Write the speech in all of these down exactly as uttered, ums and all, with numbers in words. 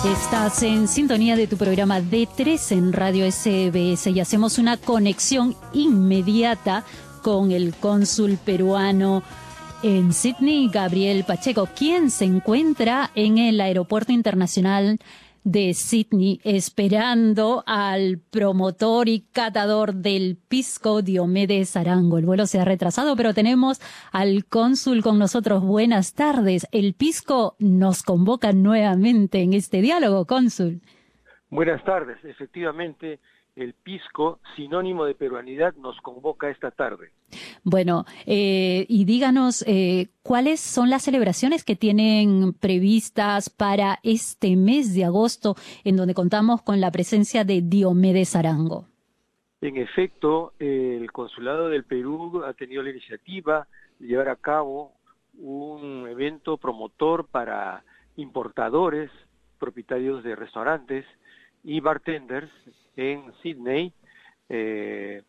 Estás en sintonía de tu programa D tres en Radio S B S y hacemos una conexión inmediata con el cónsul peruano en Sydney, Gabriel Pacheco, quien se encuentra en el Aeropuerto Internacional de Sydney esperando al promotor y catador del pisco, Diomedes Arango. El vuelo se ha retrasado, pero tenemos al cónsul con nosotros. Buenas tardes. El pisco nos convoca nuevamente en este diálogo, cónsul. Buenas tardes. Efectivamente, el pisco, sinónimo de peruanidad, nos convoca esta tarde. Bueno, eh, y díganos, eh, ¿cuáles son las celebraciones que tienen previstas para este mes de agosto, en donde contamos con la presencia de Diomedes Arango? En efecto, eh, el Consulado del Perú ha tenido la iniciativa de llevar a cabo un evento promotor para importadores, propietarios de restaurantes y bartenders en Sydney, eh,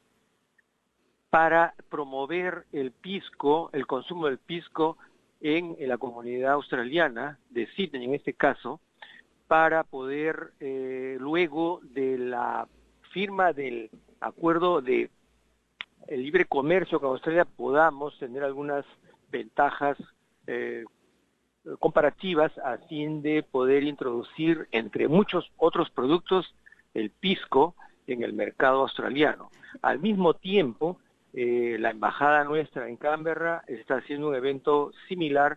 para promover el pisco, el consumo del pisco en, en la comunidad australiana de Sydney, en este caso, para poder, eh, luego de la firma del acuerdo de el libre comercio con Australia, podamos tener algunas ventajas eh, comparativas a fin de poder introducir, entre muchos otros productos, el pisco en el mercado australiano. Al mismo tiempo, eh, la embajada nuestra en Canberra está haciendo un evento similar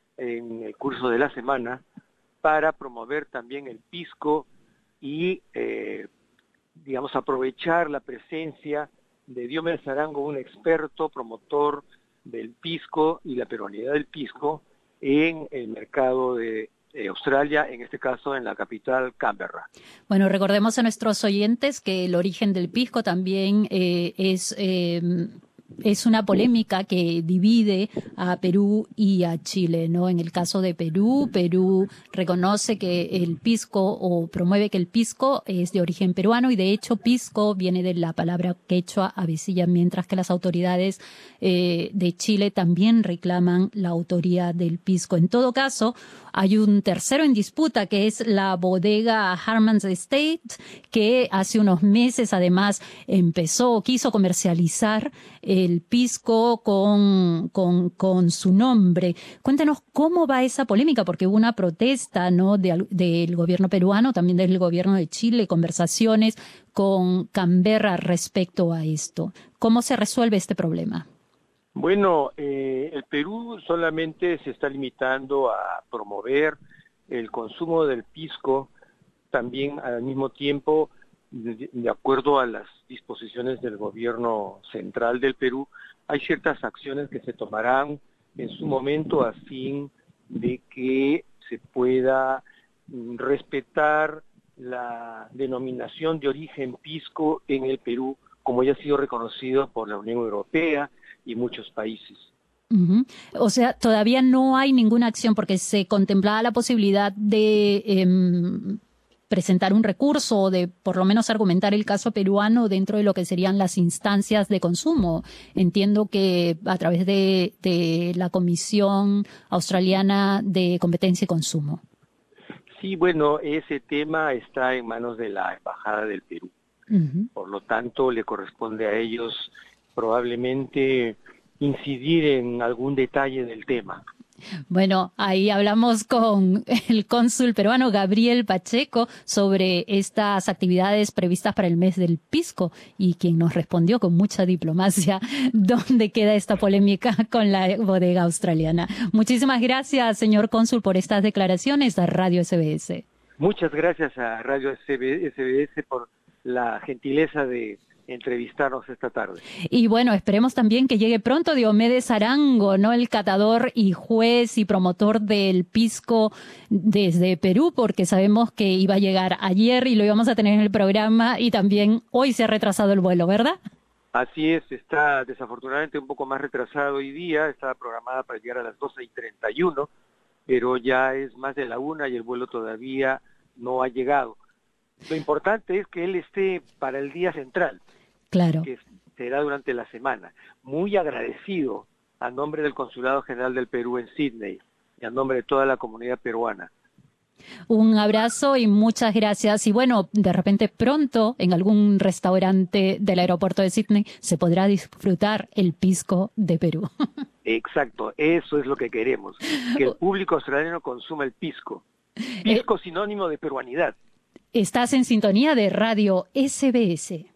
en el curso de la semana para promover también el pisco y, eh, digamos, aprovechar la presencia de Diomedes Arango, un experto promotor del pisco y la peruanidad del pisco en el mercado de Eh, Australia, en este caso en la capital Canberra. Bueno, recordemos a nuestros oyentes que el origen del pisco también eh, es... Eh, Es una polémica que divide a Perú y a Chile, ¿no? En el caso de Perú, Perú reconoce que el pisco o promueve que el pisco es de origen peruano y de hecho pisco viene de la palabra quechua avecilla, mientras que las autoridades eh, de Chile también reclaman la autoría del pisco. En todo caso, hay un tercero en disputa que es la bodega Harmans Estate, que hace unos meses además empezó, quiso comercializar el pisco con, con, con su nombre. Cuéntanos cómo va esa polémica, porque hubo una protesta, ¿no?, de, del gobierno peruano, también del gobierno de Chile, conversaciones con Canberra respecto a esto. ¿Cómo se resuelve este problema? Bueno, eh, el Perú solamente se está limitando a promover el consumo del pisco, también al mismo tiempo, de, de acuerdo a las disposiciones del gobierno central del Perú, hay ciertas acciones que se tomarán en su momento a fin de que se pueda respetar la denominación de origen pisco en el Perú, como ya ha sido reconocido por la Unión Europea y muchos países. Uh-huh. O sea, todavía no hay ninguna acción porque se contemplaba la posibilidad de eh, presentar un recurso o de por lo menos argumentar el caso peruano dentro de lo que serían las instancias de consumo. Entiendo que a través de, de la Comisión Australiana de Competencia y Consumo. Sí, bueno, ese tema está en manos de la Embajada del Perú. Uh-huh. Por lo tanto, le corresponde a ellos probablemente incidir en algún detalle del tema. Bueno, ahí hablamos con el cónsul peruano Gabriel Pacheco sobre estas actividades previstas para el mes del pisco y quien nos respondió con mucha diplomacia dónde queda esta polémica con la bodega australiana. Muchísimas gracias, señor cónsul, por estas declaraciones a Radio S B S. Muchas gracias a Radio S B S por la gentileza de entrevistarnos esta tarde. Y bueno, esperemos también que llegue pronto Diomedes Arango, ¿no?, el catador y juez y promotor del pisco desde Perú, porque sabemos que iba a llegar ayer y lo íbamos a tener en el programa y también hoy se ha retrasado el vuelo, ¿verdad? Así es, está desafortunadamente un poco más retrasado hoy día, estaba programada para llegar a las doce y treinta y uno, pero ya es más de la una y el vuelo todavía no ha llegado. Lo importante es que él esté para el día central, claro, que será durante la semana. Muy agradecido a nombre del Consulado General del Perú en Sydney y a nombre de toda la comunidad peruana Un abrazo y muchas gracias. Y bueno, de repente pronto en algún restaurante del aeropuerto de Sydney se podrá disfrutar el pisco de Perú. Exacto, eso es lo que queremos, que el público australiano consuma el pisco. Pisco sinónimo de peruanidad. Estás en sintonía de Radio S B S.